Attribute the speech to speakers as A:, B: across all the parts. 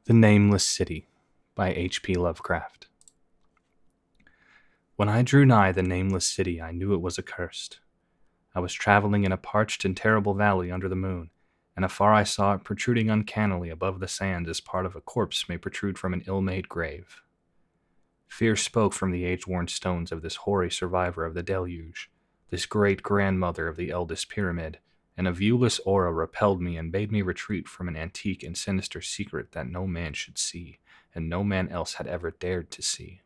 A: The Nameless City by H.P. Lovecraft. When I drew nigh the nameless city, I knew it was accursed. I was traveling in a parched and terrible valley under the moon, and afar I saw it protruding uncannily above the sands as part of a corpse may protrude from an ill-made grave. Fear spoke from the age-worn stones of this hoary survivor of the deluge, this great-grandmother of the eldest pyramid, and a viewless aura repelled me and bade me retreat from an antique and sinister secret that no man should see, and no man else had ever dared to see.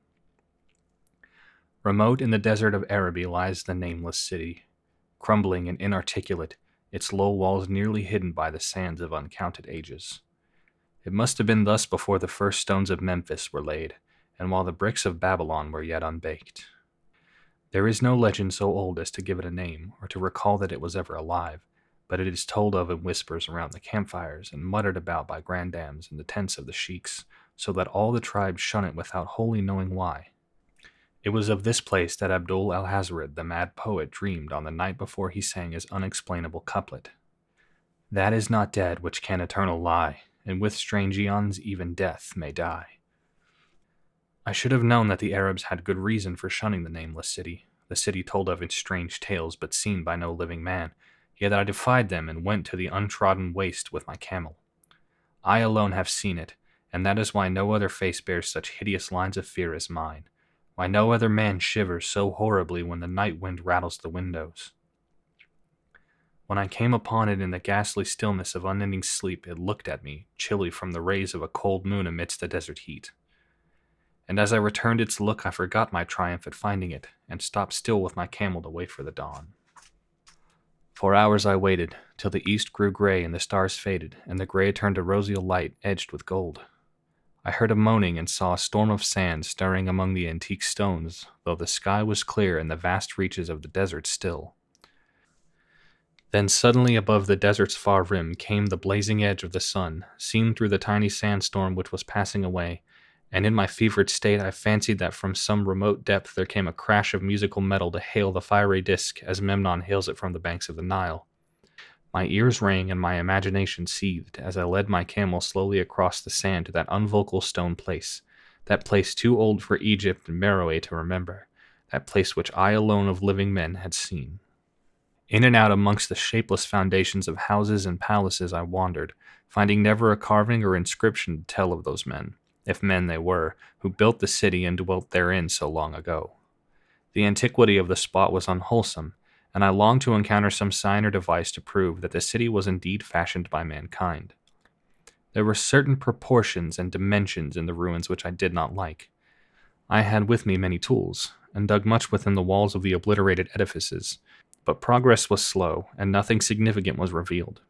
A: Remote in the desert of Araby lies the nameless city, crumbling and inarticulate, its low walls nearly hidden by the sands of uncounted ages. It must have been thus before the first stones of Memphis were laid, and while the bricks of Babylon were yet unbaked. There is no legend so old as to give it a name, or to recall that it was ever alive, but it is told of in whispers around the campfires and muttered about by grandams in the tents of the sheiks, so that all the tribes shun it without wholly knowing why. It was of this place that Abdul Alhazred, the mad poet, dreamed on the night before he sang his unexplainable couplet. That is not dead which can eternal lie, and with strange eons even death may die. I should have known that the Arabs had good reason for shunning the nameless city, the city told of in strange tales but seen by no living man, yet I defied them and went to the untrodden waste with my camel. I alone have seen it, and that is why no other face bears such hideous lines of fear as mine, why no other man shivers so horribly when the night wind rattles the windows. When I came upon it in the ghastly stillness of unending sleep, it looked at me, chilly from the rays of a cold moon amidst the desert heat. And as I returned its look, I forgot my triumph at finding it, and stopped still with my camel to wait for the dawn. For hours I waited, till the east grew gray and the stars faded, and the gray turned to roseal light edged with gold. I heard a moaning and saw a storm of sand stirring among the antique stones, though the sky was clear and the vast reaches of the desert still. Then suddenly above the desert's far rim came the blazing edge of the sun, seen through the tiny sandstorm which was passing away, and in my fevered state I fancied that from some remote depth there came a crash of musical metal to hail the fiery disk as Memnon hails it from the banks of the Nile. My ears rang and my imagination seethed as I led my camel slowly across the sand to that unvocal stone place, that place too old for Egypt and Meroe to remember, that place which I alone of living men had seen. In and out amongst the shapeless foundations of houses and palaces I wandered, finding never a carving or inscription to tell of those men, if men they were, who built the city and dwelt therein so long ago. The antiquity of the spot was unwholesome, and I longed to encounter some sign or device to prove that the city was indeed fashioned by mankind. There were certain proportions and dimensions in the ruins which I did not like. I had with me many tools, and dug much within the walls of the obliterated edifices, but progress was slow, and nothing significant was revealed.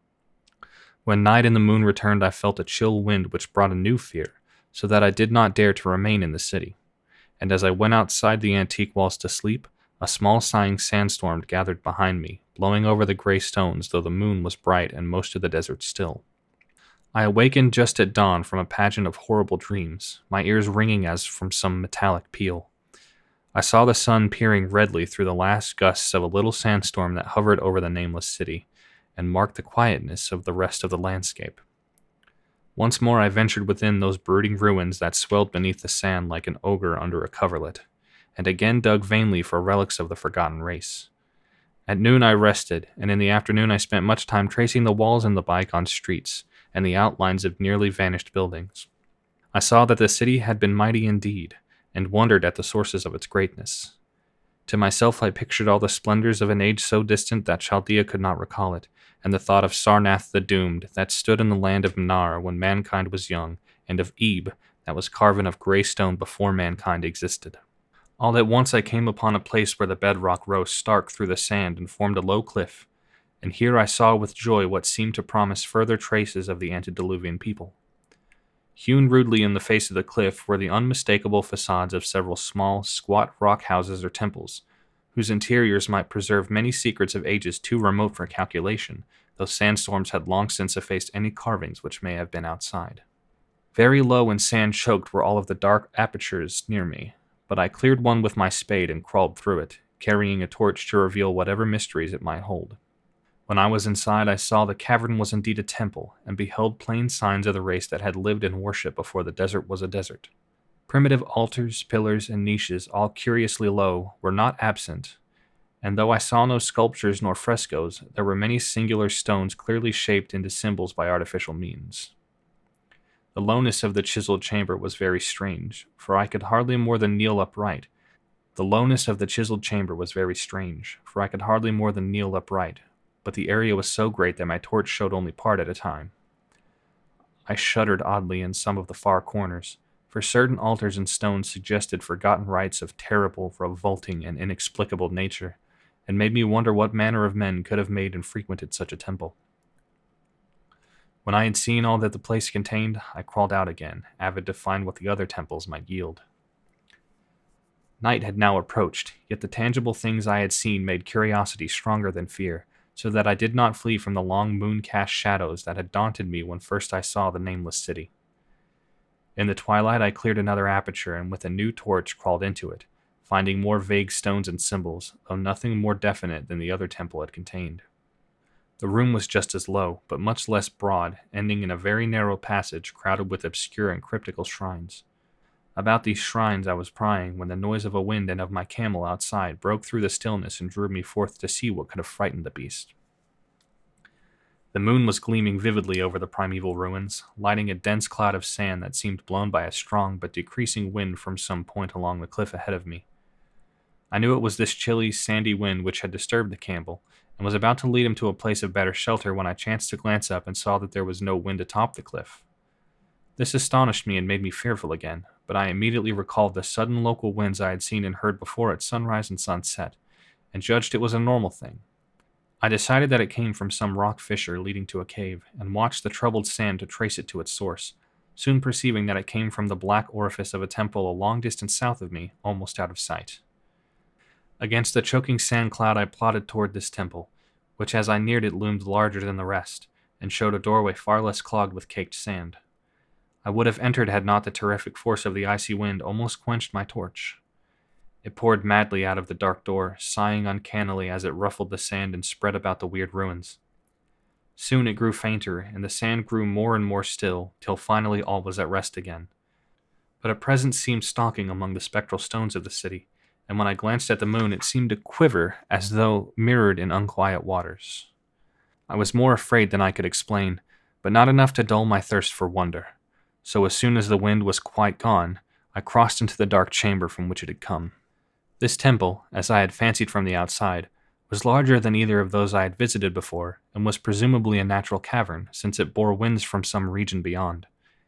A: When night and the moon returned, I felt a chill wind which brought a new fear, so that I did not dare to remain in the city, and as I went outside the antique walls to sleep, a small sighing sandstorm gathered behind me, blowing over the gray stones, though the moon was bright and most of the desert still. I awakened just at dawn from a pageant of horrible dreams, my ears ringing as from some metallic peal. I saw the sun peering redly through the last gusts of a little sandstorm that hovered over the nameless city, and marked the quietness of the rest of the landscape. Once more I ventured within those brooding ruins that swelled beneath the sand like an ogre under a coverlet, and again dug vainly for relics of the forgotten race. At noon I rested, and in the afternoon I spent much time tracing the walls and the bygone streets, and the outlines of nearly vanished buildings. I saw that the city had been mighty indeed, and wondered at the sources of its greatness. To myself I pictured all the splendors of an age so distant that Chaldea could not recall it, and the thought of Sarnath the Doomed that stood in the land of Mnar when mankind was young, and of Ebe that was carven of grey stone before mankind existed. All at once I came upon a place where the bedrock rose stark through the sand and formed a low cliff, and here I saw with joy what seemed to promise further traces of the antediluvian people. Hewn rudely in the face of the cliff were the unmistakable facades of several small, squat rock houses or temples, whose interiors might preserve many secrets of ages too remote for calculation, though sandstorms had long since effaced any carvings which may have been outside. Very low and sand-choked were all of the dark apertures near me, but I cleared one with my spade and crawled through it, carrying a torch to reveal whatever mysteries it might hold. When I was inside, I saw the cavern was indeed a temple, and beheld plain signs of the race that had lived in worship before the desert was a desert. Primitive altars, pillars, and niches, all curiously low, were not absent, and though I saw no sculptures nor frescoes, there were many singular stones clearly shaped into symbols by artificial means. The lowness of the chiseled chamber was very strange, for I could hardly more than kneel upright. The lowness of the chiseled chamber was very strange, for I could hardly more than kneel upright, but the area was so great that my torch showed only part at a time. I shuddered oddly in some of the far corners, for certain altars and stones suggested forgotten rites of terrible, revolting, and inexplicable nature, and made me wonder what manner of men could have made and frequented such a temple. When I had seen all that the place contained, I crawled out again, avid to find what the other temples might yield. Night had now approached, yet the tangible things I had seen made curiosity stronger than fear, so that I did not flee from the long moon-cast shadows that had daunted me when first I saw the nameless city. In the twilight I cleared another aperture and with a new torch crawled into it, finding more vague stones and symbols, though nothing more definite than the other temple had contained. The room was just as low, but much less broad, ending in a very narrow passage crowded with obscure and cryptical shrines. About these shrines I was prying when the noise of a wind and of my camel outside broke through the stillness and drew me forth to see what could have frightened the beast. The moon was gleaming vividly over the primeval ruins, lighting a dense cloud of sand that seemed blown by a strong but decreasing wind from some point along the cliff ahead of me. I knew it was this chilly, sandy wind which had disturbed the camel, and was about to lead him to a place of better shelter when I chanced to glance up and saw that there was no wind atop the cliff. This astonished me and made me fearful again, but I immediately recalled the sudden local winds I had seen and heard before at sunrise and sunset, and judged it was a normal thing. I decided that it came from some rock fissure leading to a cave, and watched the troubled sand to trace it to its source, soon perceiving that it came from the black orifice of a temple a long distance south of me, almost out of sight. Against the choking sand cloud I plodded toward this temple, which as I neared it loomed larger than the rest, and showed a doorway far less clogged with caked sand. I would have entered had not the terrific force of the icy wind almost quenched my torch. It poured madly out of the dark door, sighing uncannily as it ruffled the sand and spread about the weird ruins. Soon it grew fainter, and the sand grew more and more still, till finally all was at rest again. But a presence seemed stalking among the spectral stones of the city, and when I glanced at the moon it seemed to quiver as though mirrored in unquiet waters. I was more afraid than I could explain, but not enough to dull my thirst for wonder. So as soon as the wind was quite gone, I crossed into the dark chamber from which it had come. This temple, as I had fancied from the outside, was larger than either of those I had visited before, and was presumably a natural cavern, since it bore winds from some region beyond.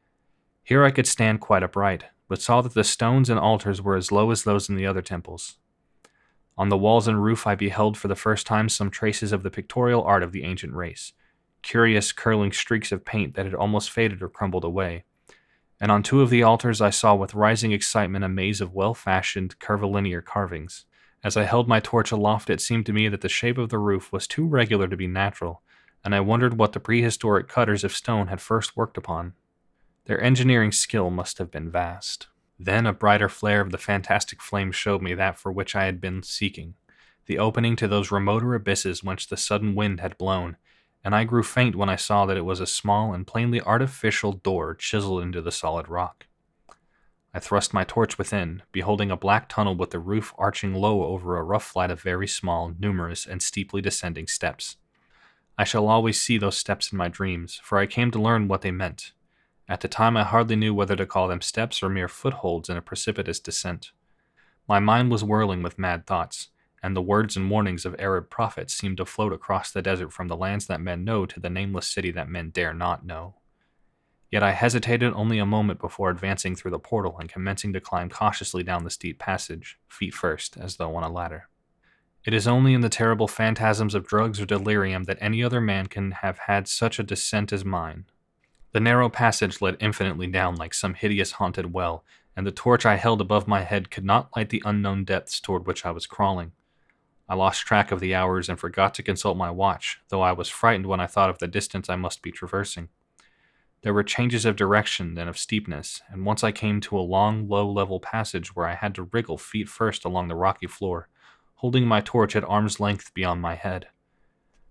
A: Here I could stand quite upright, but saw that the stones and altars were as low as those in the other temples. On the walls and roof I beheld for the first time some traces of the pictorial art of the ancient race, curious curling streaks of paint that had almost faded or crumbled away, and on two of the altars I saw with rising excitement a maze of well-fashioned, curvilinear carvings. As I held my torch aloft it seemed to me that the shape of the roof was too regular to be natural, and I wondered what the prehistoric cutters of stone had first worked upon. Their engineering skill must have been vast. Then a brighter flare of the fantastic flame showed me that for which I had been seeking, the opening to those remoter abysses whence the sudden wind had blown, and I grew faint when I saw that it was a small and plainly artificial door chiseled into the solid rock. I thrust my torch within, beholding a black tunnel with the roof arching low over a rough flight of very small, numerous, and steeply descending steps. I shall always see those steps in my dreams, for I came to learn what they meant. At the time I hardly knew whether to call them steps or mere footholds in a precipitous descent. My mind was whirling with mad thoughts, and the words and warnings of Arab prophets seemed to float across the desert from the lands that men know to the nameless city that men dare not know. Yet I hesitated only a moment before advancing through the portal and commencing to climb cautiously down the steep passage, feet first, as though on a ladder. It is only in the terrible phantasms of drugs or delirium that any other man can have had such a descent as mine. The narrow passage led infinitely down like some hideous haunted well, and the torch I held above my head could not light the unknown depths toward which I was crawling. I lost track of the hours and forgot to consult my watch, though I was frightened when I thought of the distance I must be traversing. There were changes of direction and of steepness, and once I came to a long, low-level passage where I had to wriggle feet first along the rocky floor, holding my torch at arm's length beyond my head.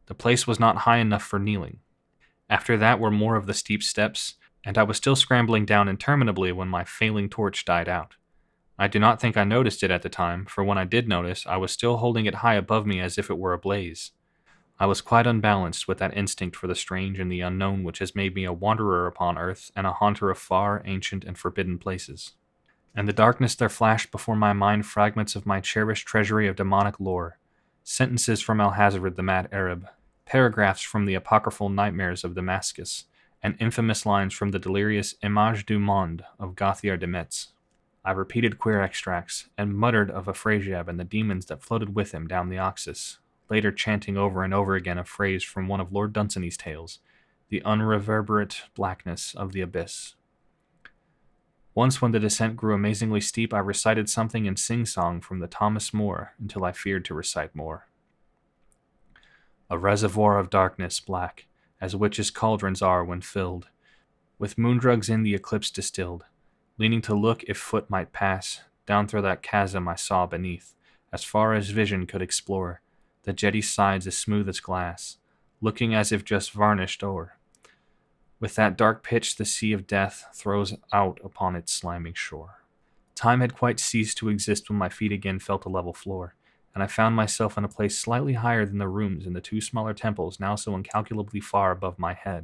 A: The place was not high enough for kneeling. After that were more of the steep steps, and I was still scrambling down interminably when my failing torch died out. I do not think I noticed it at the time, for when I did notice, I was still holding it high above me as if it were ablaze. I was quite unbalanced with that instinct for the strange and the unknown which has made me a wanderer upon earth and a haunter of far, ancient, and forbidden places. In the darkness there flashed before my mind fragments of my cherished treasury of demonic lore, sentences from Alhazred the Mad Arab, paragraphs from the apocryphal nightmares of Damascus, and infamous lines from the delirious Image du Monde of Gauthier de Metz. I repeated queer extracts, and muttered of Afrasiab and the demons that floated with him down the Oxus, later chanting over and over again a phrase from one of Lord Dunsany's tales, the unreverberate blackness of the abyss. Once when the descent grew amazingly steep, I recited something in sing-song from the Thomas More until I feared to recite more. A reservoir of darkness black, as witches' cauldrons are when filled, with moondrugs in the eclipse distilled, leaning to look if foot might pass, down through that chasm I saw beneath, as far as vision could explore, the jetty sides as smooth as glass, looking as if just varnished o'er. With that dark pitch the sea of death throws out upon its slimy shore. Time had quite ceased to exist when my feet again felt a level floor, and I found myself in a place slightly higher than the rooms in the two smaller temples now so incalculably far above my head.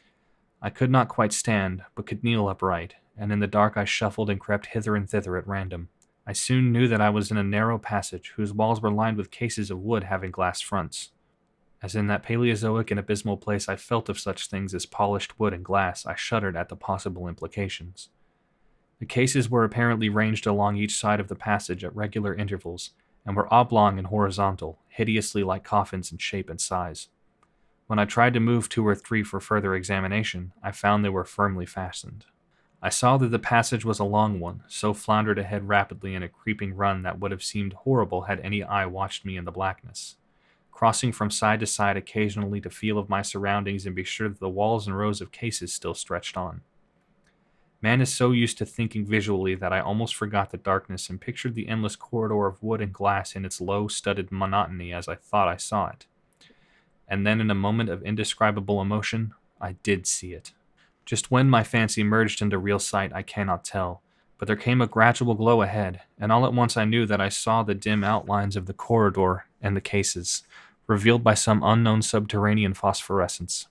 A: I could not quite stand, but could kneel upright, and in the dark I shuffled and crept hither and thither at random. I soon knew that I was in a narrow passage, whose walls were lined with cases of wood having glass fronts. As in that Paleozoic and abysmal place I felt of such things as polished wood and glass, I shuddered at the possible implications. The cases were apparently ranged along each side of the passage at regular intervals, and were oblong and horizontal, hideously like coffins in shape and size. When I tried to move 2 or 3 for further examination, I found they were firmly fastened. I saw that the passage was a long one, so floundered ahead rapidly in a creeping run that would have seemed horrible had any eye watched me in the blackness, crossing from side to side occasionally to feel of my surroundings and be sure that the walls and rows of cases still stretched on. Man is so used to thinking visually that I almost forgot the darkness and pictured the endless corridor of wood and glass in its low, studded monotony as I thought I saw it. And then in a moment of indescribable emotion, I did see it. Just when my fancy merged into real sight I cannot tell, but there came a gradual glow ahead, and all at once I knew that I saw the dim outlines of the corridor and the cases, revealed by some unknown subterranean phosphorescence.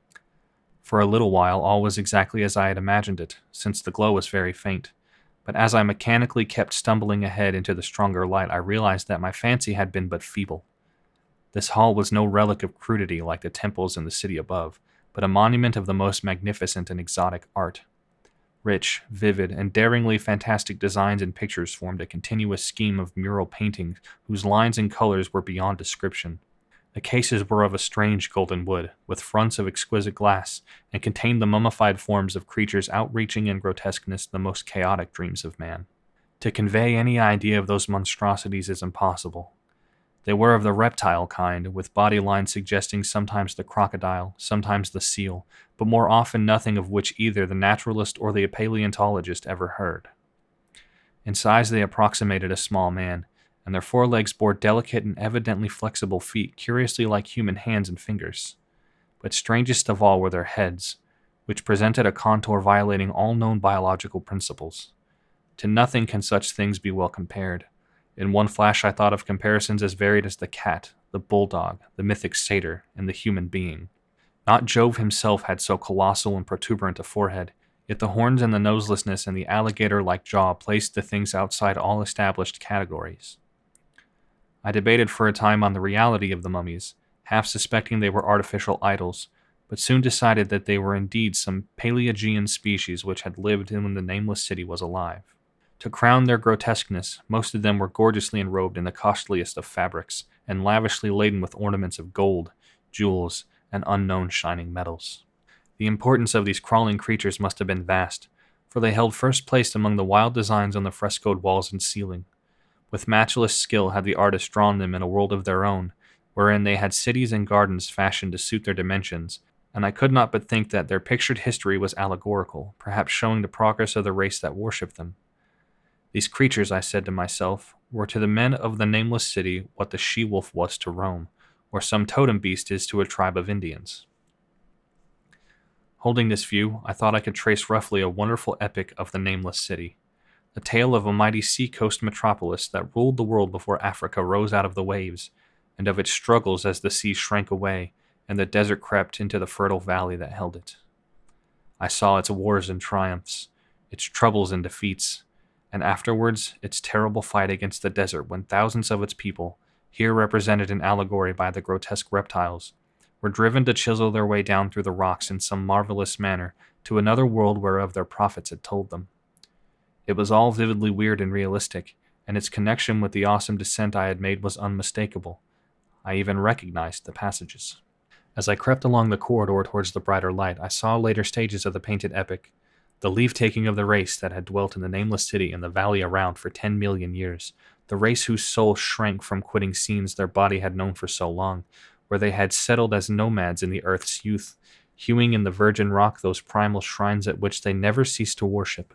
A: For a little while all was exactly as I had imagined it, since the glow was very faint, but as I mechanically kept stumbling ahead into the stronger light I realized that my fancy had been but feeble. This hall was no relic of crudity like the temples in the city above, but a monument of the most magnificent and exotic art. Rich, vivid, and daringly fantastic designs and pictures formed a continuous scheme of mural painting whose lines and colors were beyond description. The cases were of a strange golden wood, with fronts of exquisite glass, and contained the mummified forms of creatures outreaching in grotesqueness the most chaotic dreams of man. To convey any idea of those monstrosities is impossible. They were of the reptile kind, with body lines suggesting sometimes the crocodile, sometimes the seal, but more often nothing of which either the naturalist or the paleontologist ever heard. In size they approximated a small man, and their forelegs bore delicate and evidently flexible feet curiously like human hands and fingers. But strangest of all were their heads, which presented a contour violating all known biological principles. To nothing can such things be well compared. In one flash I thought of comparisons as varied as the cat, the bulldog, the mythic satyr, and the human being. Not Jove himself had so colossal and protuberant a forehead, yet the horns and the noselessness and the alligator-like jaw placed the things outside all established categories. I debated for a time on the reality of the mummies, half suspecting they were artificial idols, but soon decided that they were indeed some Paleogean species which had lived when the nameless city was alive. To crown their grotesqueness, most of them were gorgeously enrobed in the costliest of fabrics, and lavishly laden with ornaments of gold, jewels, and unknown shining metals. The importance of these crawling creatures must have been vast, for they held first place among the wild designs on the frescoed walls and ceiling. With matchless skill had the artists drawn them in a world of their own, wherein they had cities and gardens fashioned to suit their dimensions, and I could not but think that their pictured history was allegorical, perhaps showing the progress of the race that worshipped them. These creatures, I said to myself, were to the men of the nameless city what the she-wolf was to Rome, or some totem beast is to a tribe of Indians. Holding this view, I thought I could trace roughly a wonderful epic of the nameless city, a tale of a mighty sea-coast metropolis that ruled the world before Africa rose out of the waves, and of its struggles as the sea shrank away and the desert crept into the fertile valley that held it. I saw its wars and triumphs, its troubles and defeats, and afterwards its terrible fight against the desert when thousands of its people, here represented in allegory by the grotesque reptiles, were driven to chisel their way down through the rocks in some marvelous manner to another world whereof their prophets had told them. It was all vividly weird and realistic, and its connection with the awesome descent I had made was unmistakable. I even recognized the passages. As I crept along the corridor towards the brighter light, I saw later stages of the painted epic, the leave-taking of the race that had dwelt in the nameless city and the valley around for 10 million years, the race whose soul shrank from quitting scenes their body had known for so long, where they had settled as nomads in the earth's youth, hewing in the virgin rock those primal shrines at which they never ceased to worship.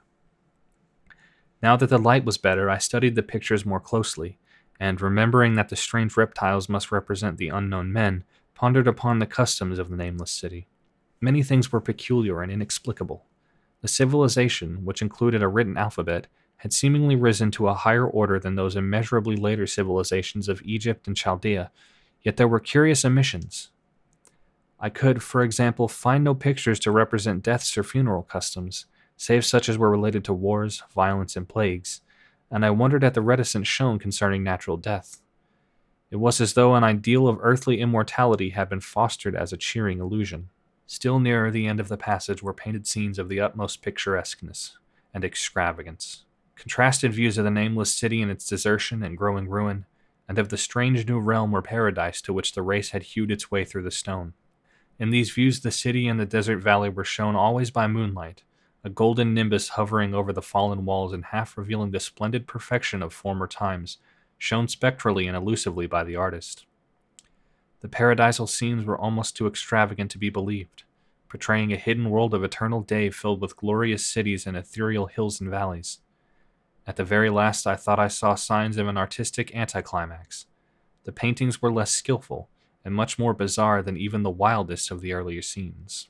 A: Now that the light was better, I studied the pictures more closely, and, remembering that the strange reptiles must represent the unknown men, pondered upon the customs of the nameless city. Many things were peculiar and inexplicable. The civilization, which included a written alphabet, had seemingly risen to a higher order than those immeasurably later civilizations of Egypt and Chaldea, yet there were curious omissions. I could, for example, find no pictures to represent deaths or funeral customs, save such as were related to wars, violence, and plagues, and I wondered at the reticence shown concerning natural death. It was as though an ideal of earthly immortality had been fostered as a cheering illusion. Still nearer the end of the passage were painted scenes of the utmost picturesqueness and extravagance, contrasted views of the nameless city and its desertion and growing ruin, and of the strange new realm or paradise to which the race had hewed its way through the stone. In these views the city and the desert valley were shown always by moonlight, a golden nimbus hovering over the fallen walls and half revealing the splendid perfection of former times, shown spectrally and elusively by the artist. The paradisal scenes were almost too extravagant to be believed, portraying a hidden world of eternal day filled with glorious cities and ethereal hills and valleys. At the very last I thought I saw signs of an artistic anticlimax. The paintings were less skillful, and much more bizarre than even the wildest of the earlier scenes.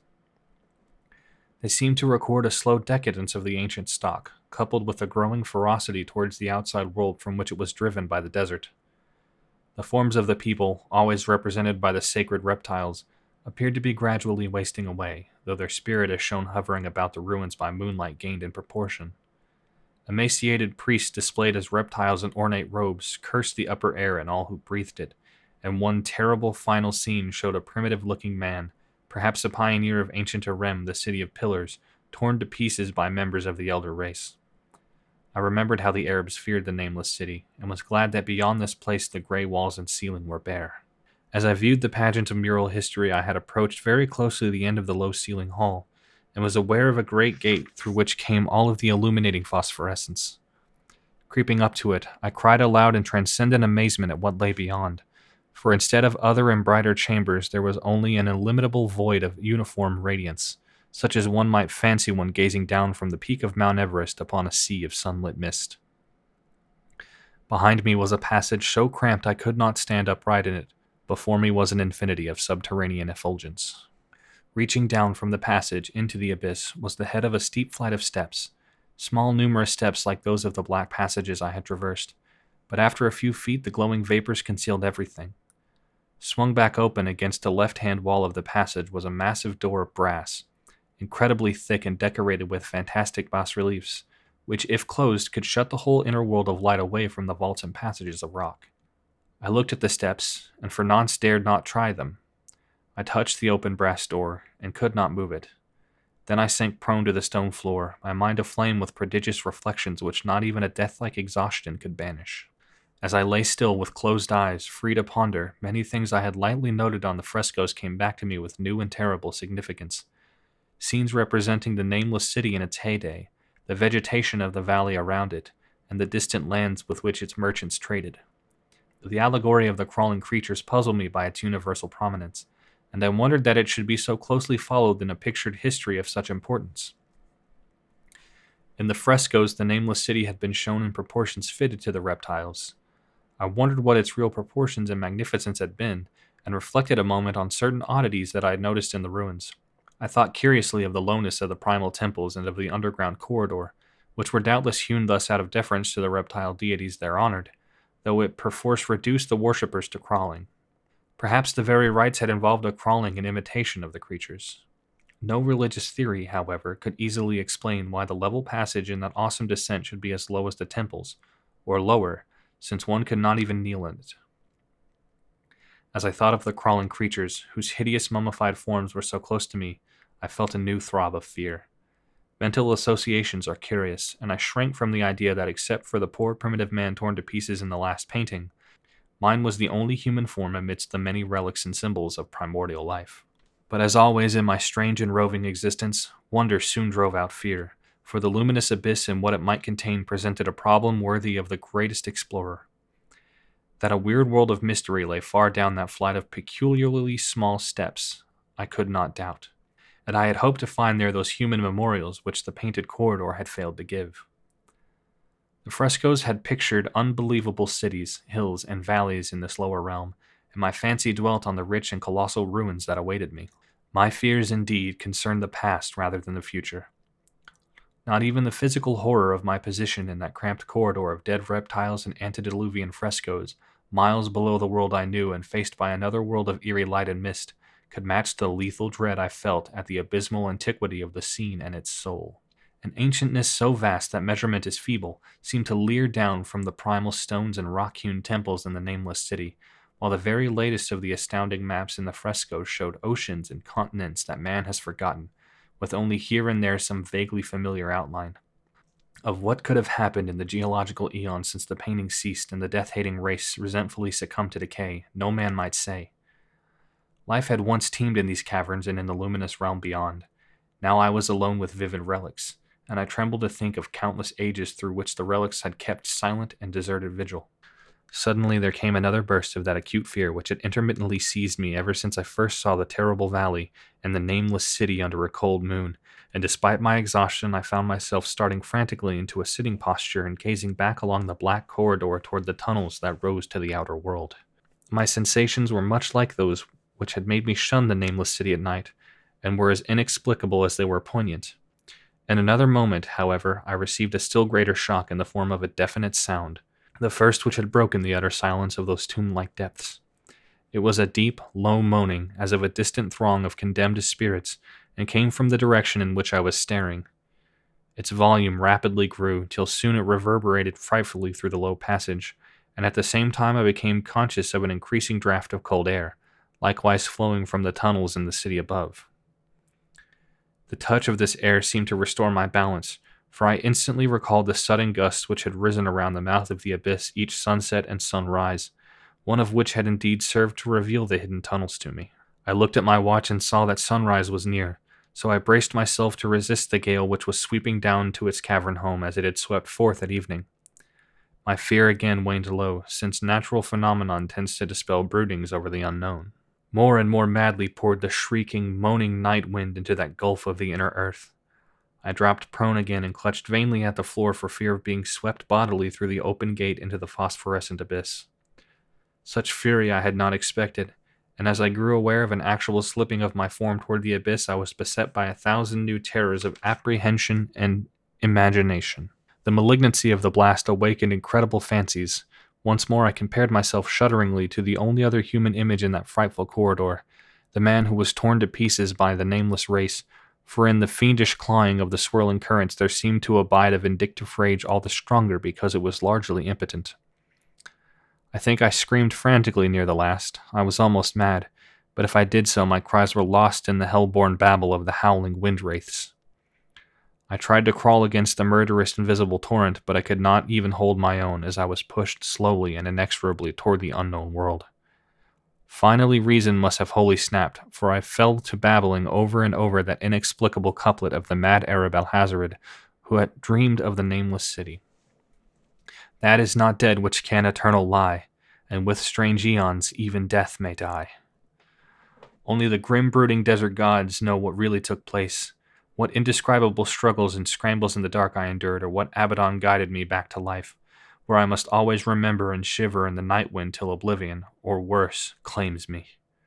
A: They seemed to record a slow decadence of the ancient stock, coupled with a growing ferocity towards the outside world from which it was driven by the desert. The forms of the people, always represented by the sacred reptiles, appeared to be gradually wasting away, though their spirit as shown hovering about the ruins by moonlight gained in proportion. Emaciated priests displayed as reptiles in ornate robes cursed the upper air and all who breathed it, and one terrible final scene showed a primitive-looking man, perhaps a pioneer of ancient Erem, the city of pillars, torn to pieces by members of the elder race. I remembered how the Arabs feared the nameless city, and was glad that beyond this place the gray walls and ceiling were bare. As I viewed the pageant of mural history, I had approached very closely the end of the low-ceiling hall, and was aware of a great gate through which came all of the illuminating phosphorescence. Creeping up to it, I cried aloud in transcendent amazement at what lay beyond, for instead of other and brighter chambers there was only an illimitable void of uniform radiance, such as one might fancy when gazing down from the peak of Mount Everest upon a sea of sunlit mist. Behind me was a passage so cramped I could not stand upright in it. Before me was an infinity of subterranean effulgence. Reaching down from the passage into the abyss was the head of a steep flight of steps, small numerous steps like those of the black passages I had traversed, but after a few feet the glowing vapors concealed everything. Swung back open against the left-hand wall of the passage was a massive door of brass, incredibly thick and decorated with fantastic bas-reliefs, which, if closed, could shut the whole inner world of light away from the vaults and passages of rock. I looked at the steps, and for nonce dared not try them. I touched the open brass door, and could not move it. Then I sank prone to the stone floor, my mind aflame with prodigious reflections which not even a death-like exhaustion could banish. As I lay still with closed eyes, free to ponder, many things I had lightly noted on the frescoes came back to me with new and terrible significance. Scenes representing the nameless city in its heyday, the vegetation of the valley around it, and the distant lands with which its merchants traded. The allegory of the crawling creatures puzzled me by its universal prominence, and I wondered that it should be so closely followed in a pictured history of such importance. In the frescoes, the nameless city had been shown in proportions fitted to the reptiles. I wondered what its real proportions and magnificence had been, and reflected a moment on certain oddities that I had noticed in the ruins. I thought curiously of the lowness of the primal temples and of the underground corridor, which were doubtless hewn thus out of deference to the reptile deities there honored, though it perforce reduced the worshippers to crawling. Perhaps the very rites had involved a crawling in imitation of the creatures. No religious theory, however, could easily explain why the level passage in that awesome descent should be as low as the temples, or lower, since one could not even kneel in it. As I thought of the crawling creatures, whose hideous mummified forms were so close to me, I felt a new throb of fear. Mental associations are curious, and I shrank from the idea that except for the poor primitive man torn to pieces in the last painting, mine was the only human form amidst the many relics and symbols of primordial life. But as always in my strange and roving existence, wonder soon drove out fear, for the luminous abyss and what it might contain presented a problem worthy of the greatest explorer. That a weird world of mystery lay far down that flight of peculiarly small steps, I could not doubt, and I had hoped to find there those human memorials which the painted corridor had failed to give. The frescoes had pictured unbelievable cities, hills, and valleys in this lower realm, and my fancy dwelt on the rich and colossal ruins that awaited me. My fears, indeed, concerned the past rather than the future. Not even the physical horror of my position in that cramped corridor of dead reptiles and antediluvian frescoes, miles below the world I knew and faced by another world of eerie light and mist, could match the lethal dread I felt at the abysmal antiquity of the scene and its soul. An ancientness so vast that measurement is feeble seemed to leer down from the primal stones and rock-hewn temples in the nameless city, while the very latest of the astounding maps in the frescoes showed oceans and continents that man has forgotten, with only here and there some vaguely familiar outline. Of what could have happened in the geological eon since the painting ceased and the death-hating race resentfully succumbed to decay, no man might say. Life had once teemed in these caverns and in the luminous realm beyond. Now I was alone with vivid relics, and I trembled to think of countless ages through which the relics had kept silent and deserted vigil. Suddenly there came another burst of that acute fear which had intermittently seized me ever since I first saw the terrible valley and the nameless city under a cold moon, and despite my exhaustion I found myself starting frantically into a sitting posture and gazing back along the black corridor toward the tunnels that rose to the outer world. My sensations were much like those which had made me shun the nameless city at night, and were as inexplicable as they were poignant. In another moment, however, I received a still greater shock in the form of a definite sound, the first which had broken the utter silence of those tomb-like depths. It was a deep, low moaning, as of a distant throng of condemned spirits, and came from the direction in which I was staring. Its volume rapidly grew, till soon it reverberated frightfully through the low passage, and at the same time I became conscious of an increasing draught of cold air, likewise flowing from the tunnels in the city above. The touch of this air seemed to restore my balance, for I instantly recalled the sudden gusts which had risen around the mouth of the abyss each sunset and sunrise, one of which had indeed served to reveal the hidden tunnels to me. I looked at my watch and saw that sunrise was near, so I braced myself to resist the gale which was sweeping down to its cavern home as it had swept forth at evening. My fear again waned low, since natural phenomenon tends to dispel broodings over the unknown. More and more madly poured the shrieking, moaning night wind into that gulf of the inner earth. I dropped prone again and clutched vainly at the floor for fear of being swept bodily through the open gate into the phosphorescent abyss. Such fury I had not expected, and as I grew aware of an actual slipping of my form toward the abyss, I was beset by 1,000 new terrors of apprehension and imagination. The malignancy of the blast awakened incredible fancies. Once more I compared myself shudderingly to the only other human image in that frightful corridor, the man who was torn to pieces by the nameless race, for in the fiendish clawing of the swirling currents there seemed to abide a vindictive rage all the stronger because it was largely impotent. I think I screamed frantically near the last. I was almost mad, but if I did so my cries were lost in the hell-born babble of the howling wind-wraiths. I tried to crawl against the murderous invisible torrent, but I could not even hold my own as I was pushed slowly and inexorably toward the unknown world. Finally reason must have wholly snapped, for I fell to babbling over and over that inexplicable couplet of the mad Arab Alhazred, who had dreamed of the nameless city. That is not dead which can eternal lie, and with strange eons even death may die. Only the grim brooding desert gods know what really took place, what indescribable struggles and scrambles in the dark I endured, or what Abaddon guided me back to life, where I must always remember and shiver in the night wind till oblivion, or worse, claims me.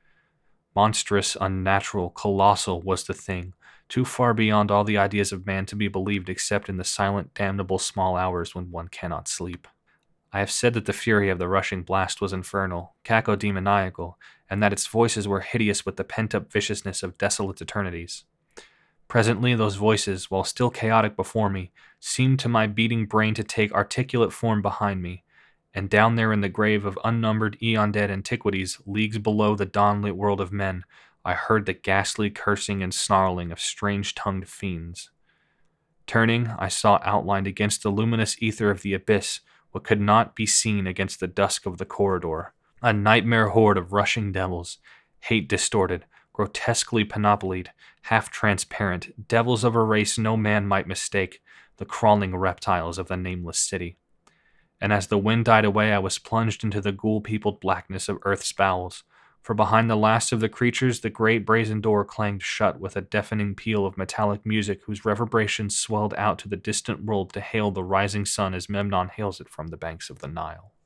A: Monstrous, unnatural, colossal was the thing, too far beyond all the ideas of man to be believed except in the silent, damnable small hours when one cannot sleep. I have said that the fury of the rushing blast was infernal, cacodemoniacal, and that its voices were hideous with the pent-up viciousness of desolate eternities. Presently, those voices, while still chaotic before me, seemed to my beating brain to take articulate form behind me, and down there in the grave of unnumbered eon-dead antiquities, leagues below the dawn-lit world of men, I heard the ghastly cursing and snarling of strange-tongued fiends. Turning, I saw outlined against the luminous ether of the abyss what could not be seen against the dusk of the corridor. A nightmare horde of rushing devils, hate-distorted, grotesquely panoplied, half-transparent, devils of a race no man might mistake, the crawling reptiles of the nameless city. And as the wind died away, I was plunged into the ghoul-peopled blackness of Earth's bowels, for behind the last of the creatures the great brazen door clanged shut with a deafening peal of metallic music whose reverberations swelled out to the distant world to hail the rising sun as Memnon hails it from the banks of the Nile.